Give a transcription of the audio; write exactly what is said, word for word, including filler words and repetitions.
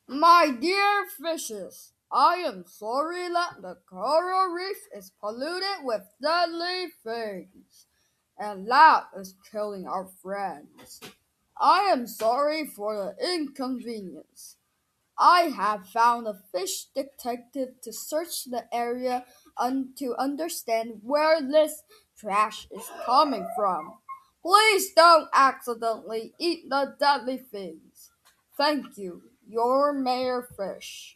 My dear fishes, I am sorry that the coral reef is polluted with deadly things, and that is killing our friends. I am sorry for the inconvenience. I have found a fish detective to search the area un- to understand where this trash is coming from. Please don't accidentally eat the deadly things. Thank you, your Mayor Fish.